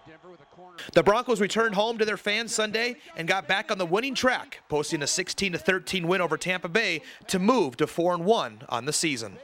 The Broncos returned home to their fans Sunday and got back on the winning track, posting a 16-13 win over Tampa Bay to move to 4-1 on the season.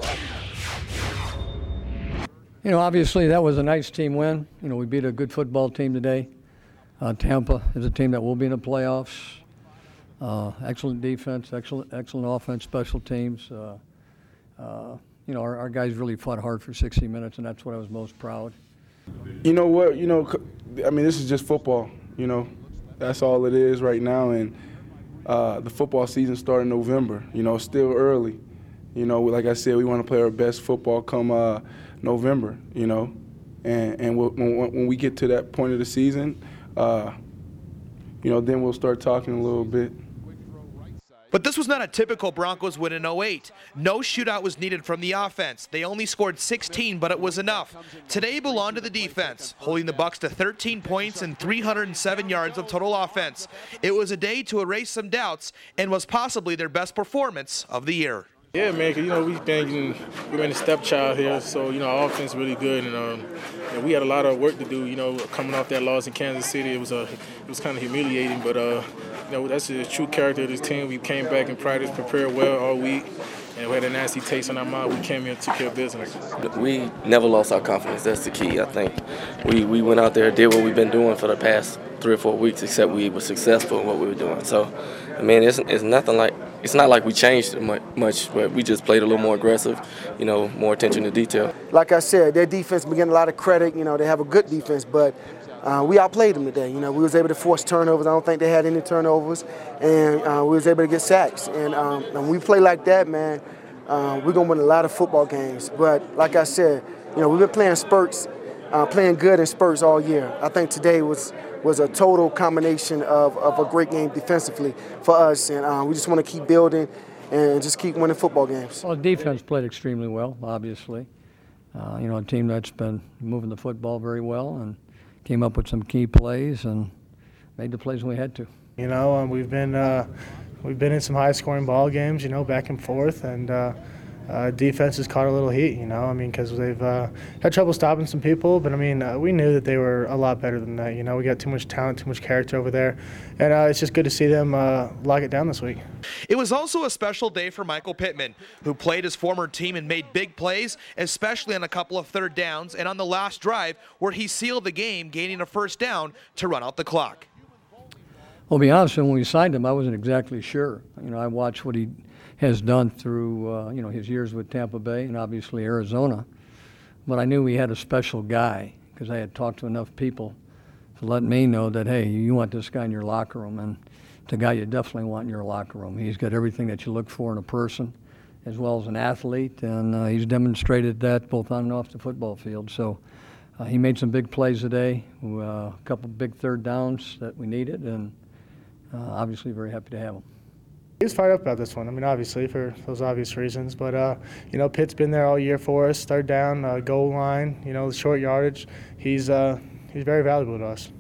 You know, obviously that was a nice team win. You know, we beat a good football team today. Tampa is a team that will be in the playoffs. Excellent defense, excellent offense, special teams. You know, our guys really fought hard for 60 minutes, and that's what I was most proud. You know what? You know, I mean, this is just football. You know, that's all it is right now, and the football season started in November. You know, still early. You know, like I said, we want to play our best football come November. You know, and when we get to that point of the season, you know, then we'll start talking a little bit. But this was not a typical Broncos win in 08. No shootout was needed from the offense. They only scored 16, but it was enough. Today belonged to the defense, holding the Bucs to 13 points and 307 yards of total offense. It was a day to erase some doubts and was possibly their best performance of the year. Yeah, man, 'cause, you know, we've been a stepchild here, so, you know, our offense is really good, and we had a lot of work to do, you know, coming off that loss in Kansas City. It was kind of humiliating, but, you know, that's the true character of this team. We came back in practice, prepared well all week, and we had a nasty taste in our mouth. We came here and took care of business. We never lost our confidence. That's the key, I think. We went out there, did what we've been doing for the past 3 or 4 weeks, except we were successful in what we were doing. So, I mean, it's not like we changed much, but we just played a little more aggressive, you know, more attention to detail. Like I said, their defense been getting a lot of credit. You know, they have a good defense, but we outplayed them today. You know, we was able to force turnovers. I don't think they had any turnovers, and we was able to get sacks. And when we play like that, man, we're gonna win a lot of football games. But like I said, you know, we've been playing spurts, playing good in spurts all year. I think today was a total combination of a great game defensively for us, and we just want to keep building and just keep winning football games. Well, the defense played extremely well, obviously. You know, a team that's been moving the football very well and came up with some key plays and made the plays when we had to. You know, we've been in some high-scoring ball games, you know, back and forth, and defense has caught a little heat, you know, I mean, because they've had trouble stopping some people, but I mean, we knew that they were a lot better than that, you know. We got too much talent, too much character over there, and it's just good to see them lock it down this week. It was also a special day for Michael Pittman, who played his former team and made big plays, especially on a couple of third downs and on the last drive where he sealed the game, gaining a first down to run out the clock. Well, to be honest, when we signed him, I wasn't exactly sure. You know, I watched what he has done through, you know, his years with Tampa Bay and obviously Arizona. But I knew he had a special guy because I had talked to enough people to let me know that, hey, you want this guy in your locker room, and it's a guy you definitely want in your locker room. He's got everything that you look for in a person as well as an athlete, and he's demonstrated that both on and off the football field. So he made some big plays today, a couple big third downs that we needed, and obviously very happy to have him. He was fired up about this one. I mean, obviously, for those obvious reasons. But, you know, Pitt's been there all year for us. Third down, goal line, you know, the short yardage. He's very valuable to us.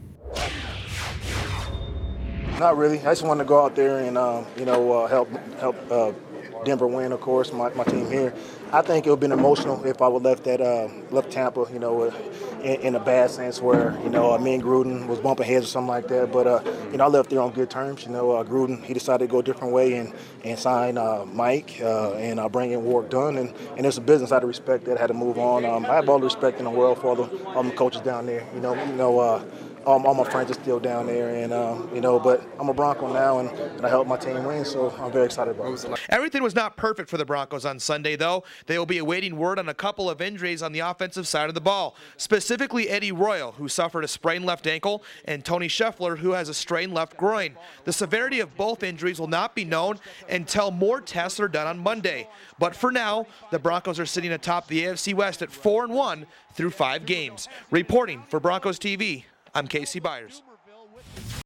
Not really. I just wanted to go out there and, you know, help Denver win, of course, my team here. I think it would have been emotional if I would have left Tampa, you know, in a bad sense where, you know, me and Gruden was bumping heads or something like that. But, you know, I left there on good terms. You know, Gruden, he decided to go a different way and sign Mike and bring in Warrick Dunn. And it's a business. I had to respect that. I had to move on. I have all the respect in the world for all the coaches down there. You know, all my friends are still down there, and you know, but I'm a Bronco now, and I helped my team win, so I'm very excited about it. Everything was not perfect for the Broncos on Sunday, though. They will be awaiting word on a couple of injuries on the offensive side of the ball, specifically Eddie Royal, who suffered a sprained left ankle, and Tony Scheffler, who has a strained left groin. The severity of both injuries will not be known until more tests are done on Monday. But for now, the Broncos are sitting atop the AFC West at 4-1 through 5 games. Reporting for Broncos TV, I'm Casey Byers.